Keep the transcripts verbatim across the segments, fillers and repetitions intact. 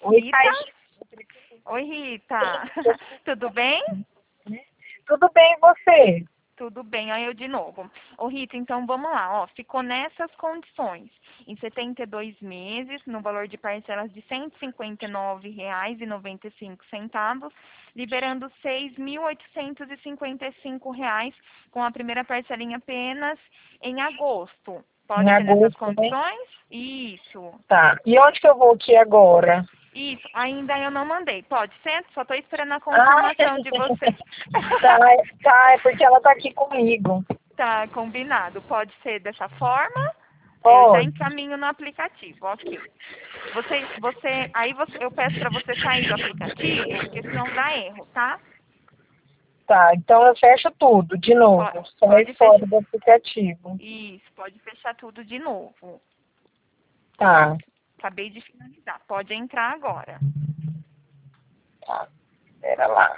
Oi, Rita? Thaís. Oi, Rita. Tudo bem? Tudo bem, e você? Tudo bem, aí eu de novo. Ô Rita, então vamos lá, ó. Ficou nessas condições. Em setenta e dois meses, no valor de parcelas de cento e cinquenta e nove reais e noventa e cinco centavos, liberando seis mil oitocentos e cinquenta e cinco reais com a primeira parcelinha apenas em agosto. Em Pode ser nessas agosto, né? condições? Isso. Tá. E onde que eu vou aqui agora? Isso, ainda eu não mandei. Pode ser? Só estou esperando a Ah, confirmação de você. tá, tá, é porque ela tá aqui comigo. Tá combinado. Pode ser dessa forma? Aí eu já Pode. encaminho no aplicativo, ok. Você, você, aí você, eu peço para você sair do aplicativo, porque senão dá erro, tá? Tá, então eu fecho tudo, de novo. Pode, Sai pode fora fechar. do aplicativo. Isso, pode fechar tudo de novo. Tá, Acabei de finalizar. Pode entrar agora. tá. Pera lá.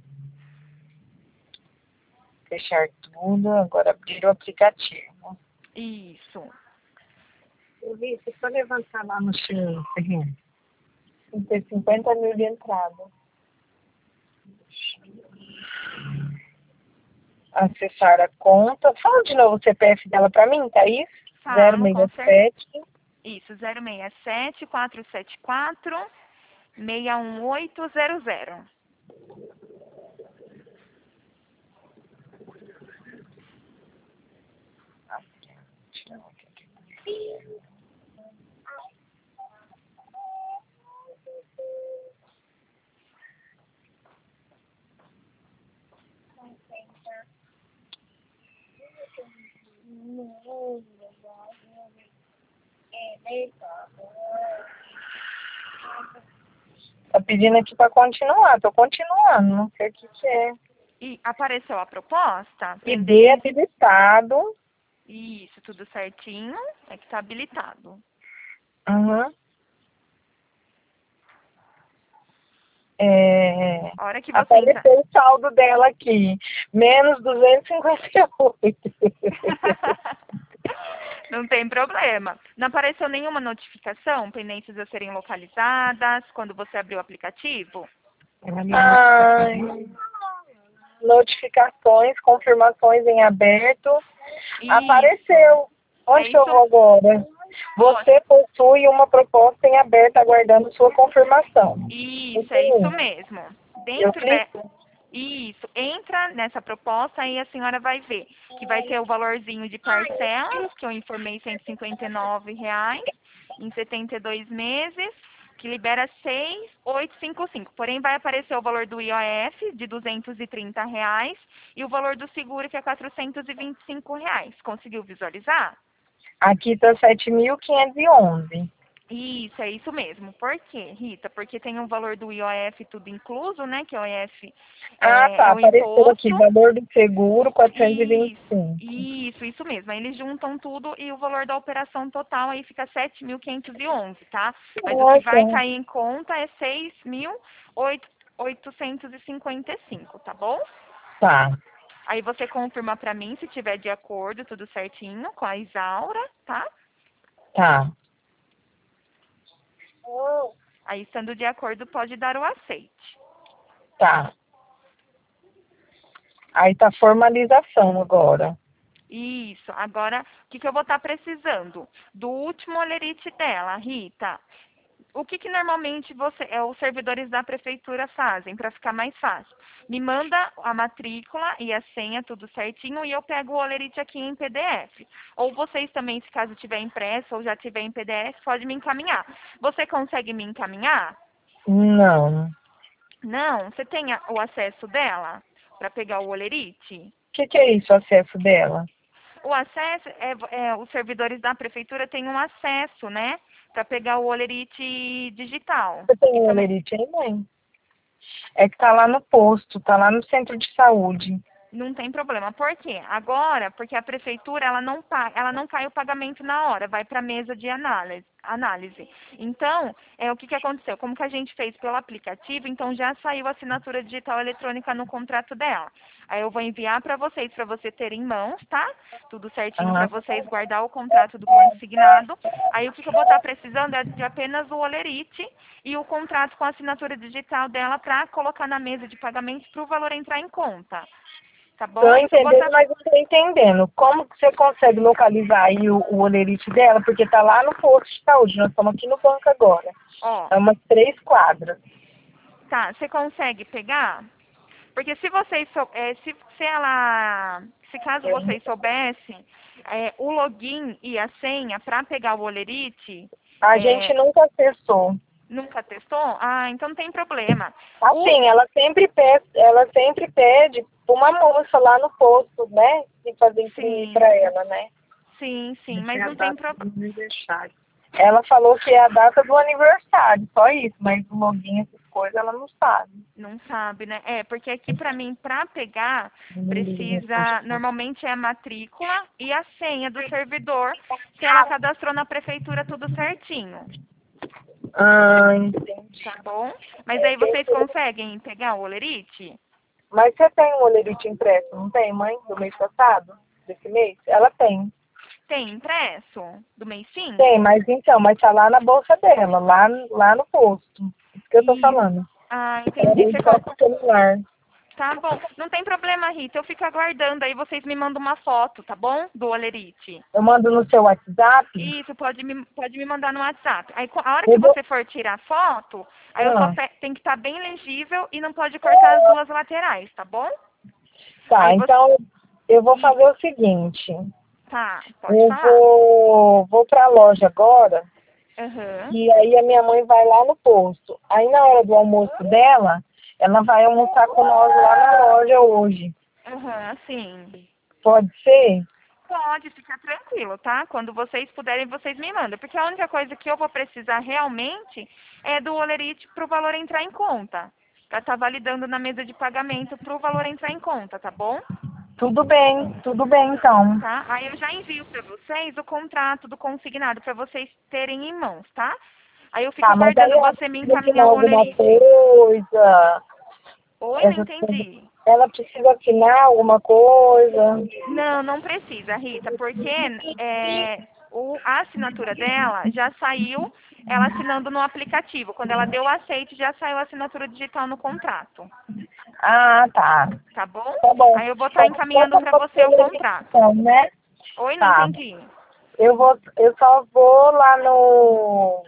Fechar tudo, agora abrir o aplicativo. Isso. Eu vi, você pode levantar lá no seu terreno. Tem que ter cinquenta mil de entrada. Acessar a conta. Fala de novo o C P F dela pra mim, Thaís. Falo, com certeza. zero seis sete. Isso, zero seis sete, quatro sete quatro, seis um oito zero zero. Tá pedindo aqui pra continuar. Tô continuando, não sei o que que é. E apareceu a proposta? I D Pendência. habilitado. Isso, tudo certinho. É que tá habilitado. Uhum. É, A hora que você entra. apareceu o saldo dela aqui. Menos duzentos e cinquenta e oito. Não tem problema. Não apareceu nenhuma notificação, pendências a serem localizadas, quando você abriu o aplicativo? Ai, notificações, confirmações em aberto. Isso. Apareceu. É Onde que eu isso. vou agora? Você possui uma proposta em aberto aguardando sua confirmação. Isso, é isso Continue. mesmo. Eu Dentro de. clico? Isso, entra nessa proposta e a senhora vai ver que vai ter o valorzinho de parcelas, que eu informei cento e cinquenta e nove reais em setenta e dois meses, que libera seis mil oitocentos e cinquenta e cinco. Porém, vai aparecer o valor do I O F de duzentos e trinta reais e o valor do seguro, que é quatrocentos e vinte e cinco reais. Conseguiu visualizar? Aqui está sete mil quinhentos e onze. Isso, é isso mesmo. Por quê, Rita? Porque tem o valor do I O F tudo incluso, né? Que o I O F Ah, é, tá. é o Apareceu aqui. imposto. Valor do seguro, quatrocentos e vinte Isso, e cinco. isso, isso mesmo. Aí eles juntam tudo e o valor da operação total aí fica sete mil quinhentos e onze, tá? Mas o que vai Nossa. cair em conta é seis mil oitocentos e cinquenta e cinco, tá bom? Tá, Aí você confirma pra mim se tiver de acordo, tudo certinho com a Isaura, tá? tá. Aí estando de acordo pode dar o aceite. Tá. Aí tá formalização agora. Isso. Agora, o que, que eu vou estar precisando? Do último olerite dela, Rita. O que, que normalmente você, é, os servidores da prefeitura fazem para ficar mais fácil? Me manda a matrícula e a senha, tudo certinho, e eu pego o olerite aqui em P D F. Ou vocês também, se caso tiver impresso ou já tiver em P D F, pode me encaminhar. Você consegue me encaminhar? Não. O Não? Você tem a- o acesso dela para pegar o olerite? que que é isso, o acesso dela? O acesso, é, é, os servidores da prefeitura têm um acesso, né? Para pegar o olerite digital. Você tem E o também olerite aí, mãe? É que tá lá no posto, tá lá no centro de saúde. não tem problema. Por quê? Agora, porque a prefeitura ela não, pa- ela não cai o pagamento na hora, vai para a mesa de análise. análise. Então, é, o que, que aconteceu? Como que a gente fez pelo aplicativo, então já saiu a assinatura digital eletrônica no contrato dela. Aí eu vou enviar para vocês, para você ter em mãos, tá? Tudo certinho para Ah, vocês guardar o contrato do consignado. Aí o que, que eu vou estar precisando é de apenas o olerite e o contrato com a assinatura digital dela para colocar na mesa de pagamentos para o valor entrar em conta. Tá bom? tô Aí eu vou entendendo, tá... mas não tô entendendo. Como que você consegue localizar aí o, o olerite dela? Porque tá lá no posto de saúde, nós estamos aqui no banco agora. Ó, É umas três quadras. tá, você consegue pegar? Porque se vocês sou, é, se, se ela, se caso Eu, vocês soubessem, é, o login e a senha para pegar o olerite, a gente é, nunca acessou. nunca testou? Ah, então não tem problema. O, Assim, ela sempre pede, ela sempre pede pra uma moça lá no posto, né? E fazer imprimir sim, pra ela, né? sim, sim, É mas a não tem data problema. do aniversário. Ela falou que é a data do aniversário, só isso, mas o login, essas coisas, ela não sabe. Não sabe, né? É, porque aqui pra mim, pra pegar, Não liga, precisa, normalmente é a matrícula e a senha do servidor, se ela cadastrou na prefeitura tudo certinho, Ah, entendi. tá bom? Mas aí vocês conseguem pegar o olerite? Mas você tem um olerite impresso, não tem, mãe? Do mês passado? Desse mês? Ela tem. Tem impresso? Do mês Tem, cinco? mas então, mas tá lá na bolsa dela, lá, lá no posto. Isso que eu tô E, falando. ah, Ela entendi. veio Você só co- com o celular. Tá bom. Não tem problema, Rita. Eu fico aguardando. Aí vocês me mandam uma foto, tá bom? Do olerite. Eu mando no seu WhatsApp. Isso, pode me, pode me mandar no WhatsApp. Aí, co- a hora que Eu vou... você for tirar foto, aí eu só Ah, pe- tem que estar bem legível e não pode cortar as duas laterais, tá bom? tá, Aí você... então eu vou e- fazer o seguinte. Tá, pode Eu falar. vou, vou pra loja agora Aham, e aí a minha mãe vai lá no posto. Aí na hora do almoço dela, ela vai almoçar com nós lá na loja hoje. aham, sim. Pode ser? Pode, ficar tranquilo, tá? Quando vocês puderem, vocês me mandam. Porque a única coisa que eu vou precisar realmente é do olerite para o valor entrar em conta. Para estar validando na mesa de pagamento para o valor entrar em conta, tá bom? Tudo bem, tudo bem então. Tá? Aí eu já envio para vocês o contrato do consignado para vocês terem em mãos, tá? Aí eu fico Tá, mas aí aguardando ela você me precisa assinar encaminhar o alguma olerite. coisa. Oi, não Essas coisas. entendi. Ela precisa assinar alguma coisa. Não, não precisa, Rita, porque é, o, a assinatura dela já saiu, ela assinando no aplicativo. Quando ela deu o aceite, já saiu a assinatura digital no contrato. Ah, tá. Tá bom? Tá bom. Aí eu vou estar Só encaminhando pra para você fazer o a contrato. verificação, né? Oi, não Tá. entendi. Eu vou, eu só vou lá no...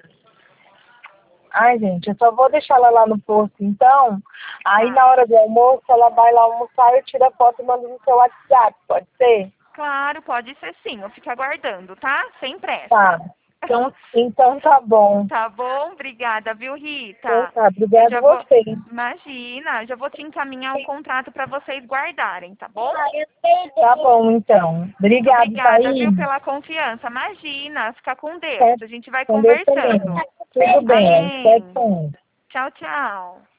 Ai, gente, eu só vou deixar ela lá no posto, então. Aí, Tá. na hora do almoço, ela vai lá almoçar, eu tiro a foto e mando no seu WhatsApp, pode ser? Claro, pode ser sim. Eu fico aguardando, tá? Sem pressa. Tá. Então, então tá bom. Tá bom? Obrigada, viu, Então Rita? tá, Eu obrigada já a vou... você. Imagina, já vou te encaminhar o contrato para vocês guardarem, tá bom? Tá bom, então. Obrigado, Obrigada, viu, Thaís. pela confiança. Imagina, fica com Deus. Certo. A gente vai Com Deus também. conversando. Tudo bem. Amém. Certo. Tchau, tchau.